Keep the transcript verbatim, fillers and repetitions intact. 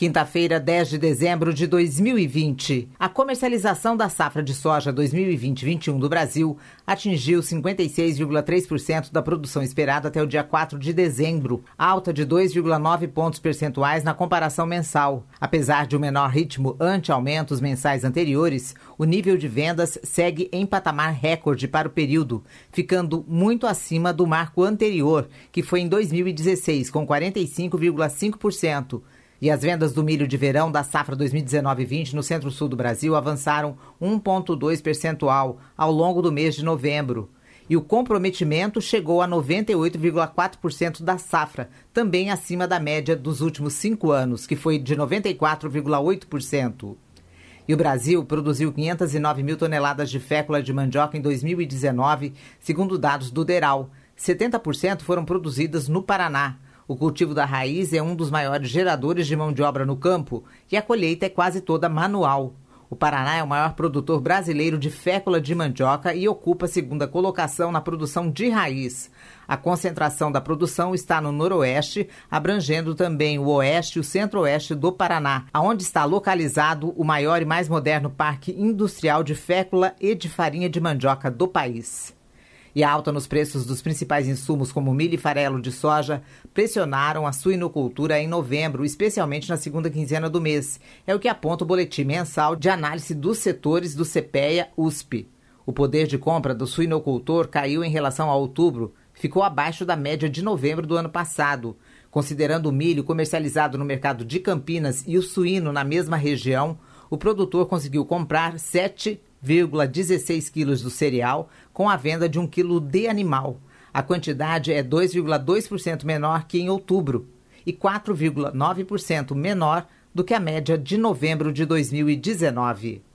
Quinta-feira, dez de dezembro de dois mil e vinte. A comercialização da safra de soja dois mil e vinte vinte e um do Brasil atingiu cinquenta e seis vírgula três por cento da produção esperada até o dia quatro de dezembro, alta de dois vírgula nove pontos percentuais na comparação mensal. Apesar de um menor ritmo ante aumentos mensais anteriores, o nível de vendas segue em patamar recorde para o período, ficando muito acima do marco anterior, que foi em dois mil e dezesseis, com quarenta e cinco vírgula cinco por cento. E as vendas do milho de verão da safra dois mil e dezenove vinte no centro-sul do Brasil avançaram um vírgula dois percentual ao longo do mês de novembro. E o comprometimento chegou a noventa e oito vírgula quatro por cento da safra, também acima da média dos últimos cinco anos, que foi de noventa e quatro vírgula oito por cento. E o Brasil produziu quinhentas e nove mil toneladas de fécula de mandioca em dois mil e dezenove, segundo dados do DERAL. setenta por cento foram produzidas no Paraná. O cultivo da raiz é um dos maiores geradores de mão de obra no campo e a colheita é quase toda manual. O Paraná é o maior produtor brasileiro de fécula de mandioca e ocupa a segunda colocação na produção de raiz. A concentração da produção está no noroeste, abrangendo também o oeste e o centro-oeste do Paraná, onde está localizado o maior e mais moderno parque industrial de fécula e de farinha de mandioca do país. E a alta nos preços dos principais insumos, como milho e farelo de soja, pressionaram a suinocultura em novembro, especialmente na segunda quinzena do mês. É o que aponta o boletim mensal de análise dos setores do CEPEA-U S P. O poder de compra do suinocultor caiu em relação a outubro, ficou abaixo da média de novembro do ano passado. Considerando o milho comercializado no mercado de Campinas e o suíno na mesma região, o produtor conseguiu comprar sete vírgula dezesseis quilos do cereal com a venda de um quilo de animal. A quantidade é dois vírgula dois por cento menor que em outubro e quatro vírgula nove por cento menor do que a média de novembro de dois mil e dezenove.